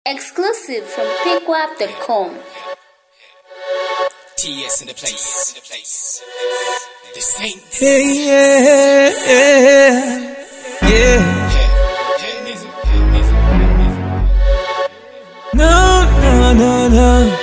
Exclusive from pickwap.com. TS in the place. The Saints. Yeah. No.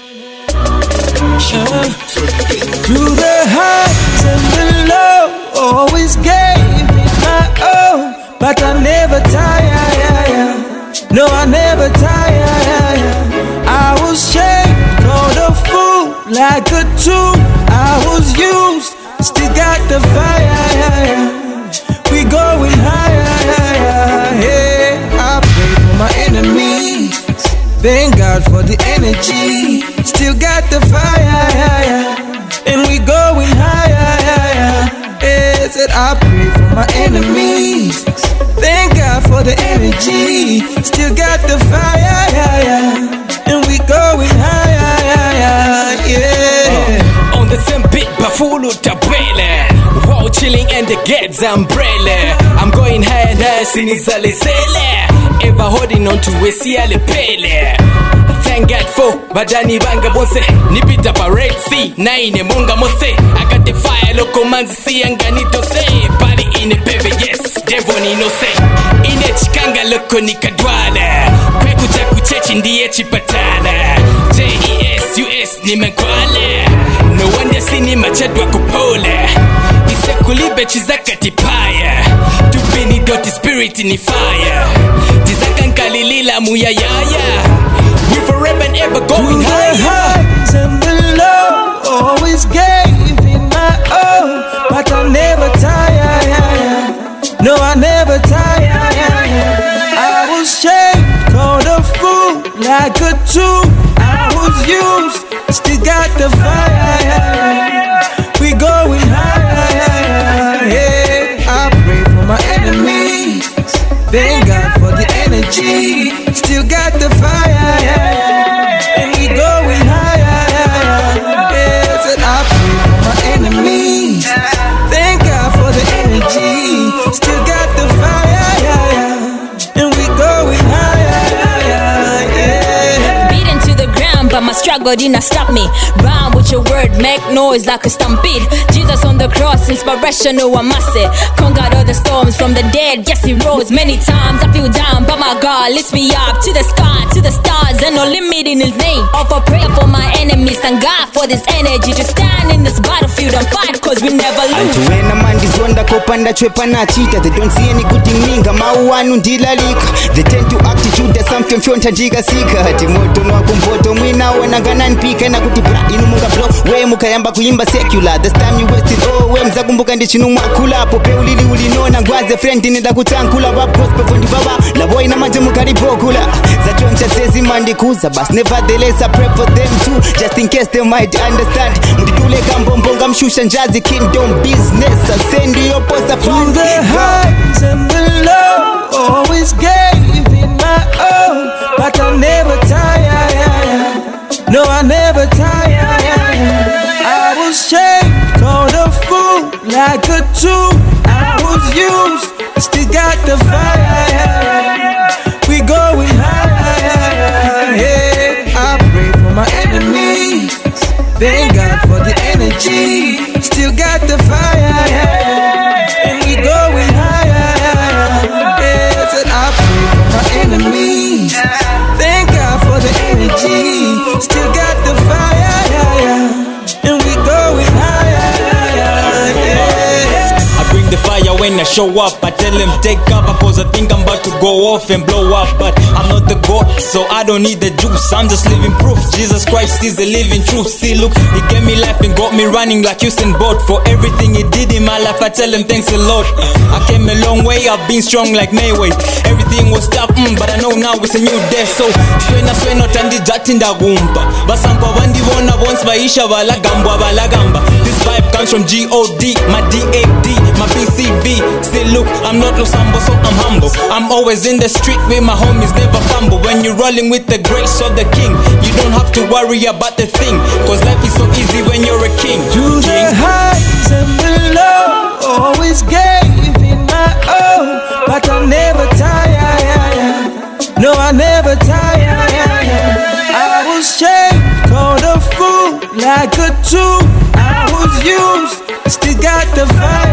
Through the highs and the low, always gave it my all, but I never tire. No, I never tire. I was shaped, called a fool, like a tool. I was used, still got the fire. We going higher. Hey, I pray for my enemies. Thank God for the energy. Still got the fire. And we going higher. Hey, said I pray for my enemies. Thank God for the energy. Still got the fire. And we going higher. Yeah. On the same beat, Bafulu Tabele. Wow, chilling and the Geds umbrella. I'm going higher than Sinizale Sele. Ever holding on to Wesiale Pele. Thank God for Badani Banga Bose. Nipita pa Red Sea, Naine Munga Mose. I got the fire, loco manzi si anganito say. Body in the baby, yes, Devoni no say. Ine chikanga loko nikadwala. Kweku chaku chechi ndiye chipatala. JES, ni menkwale. No wonder sini machadwa kupole. Ise kulibe chizaka tipaya. Tupini doti spirit ni fire. Tizaka nkalilila muyayaya. We forever and ever going higher. The highs and the low, always gave it my all, but I never tire. No, I never tire. I was shaped, called a fool, like a tool. I was used, still got the fire. We going higher. Hey, I pray for my enemies. Thank God for the energy. Still got the fire. And we going higher. Yeah, said I pray for my enemies. Thank God for the energy. Still got the fire. And we going higher. Yeah. Beaten to the ground, but my struggle did not stop me. Rhyme with your word, make noise like a stampede. Jesus on the cross, inspirational, I must say. Conquered all the storms from the dead, yes he rose. Many times I feel down, but my God lifts me up to the sky, to the stars, and no limit in his name. Offer prayer for my enemies, thank God for this energy to stand in this battlefield and fight, cause we never lose. Antuwena mandizonda kopanda chwepa na chita. They don't see any good in minga, mauanu ndilalika. They tend to attitude as something fyonta jiga sika. Hati moto nwa kumpoto mwina wanagana npika na kutibra inu munga bro. We mukayamba kuimba secular. This time you wasted all. We mzakumbuka ndichinu mwakula. Pope ulili ulinona ngwaze friend nida kutankula. Wa prosper fondi baba. La boy na maje mukaribokula. Za choncha sezi mandikuza. But nevertheless I pray for them too, just in case they might understand. Mdidule kambombonga mshusha njazi kingdom business. I send you your poster through the highs and the low, always gave it my all, but I never tire. No, I never tire. I was shaped, called a fool, like a tool. I was used, still got the fire. We going higher. Hey, I pray for my enemies. Thank God for the energy. Still got the fire. And we going higher. Yeah, said I pray for my enemies. Thank God for the energy. Still got the fire. And we going higher. Yeah. I bring the fire when I show up. I tell them take cover cause I think I'm about to go off and blow up. But I'm not the God, so I don't need the juice. I'm just living proof. Jesus Christ is the living truth. See, look, he gave me life and got me running like Usain Bolt. For everything he did in my life, I tell him thanks a lot. I came a long way, I've been strong like Mayweather. Everything was tough, but I know now it's a new day. So, swena tandi jatinda gumba. Basampa wandi wona once baisha balagamba. This vibe comes from G-O-D, my D-A-D, my BCV. Still look, I'm not Losambo, so I'm humble. I'm always in the street with my homies, never fumble. When you're rolling with the grace of the king, you don't have to worry about the thing, cause life is so easy when you're a king. Through the highs and the low, always gave it my all, but I never tire. No, I never tire. Still got the vibe.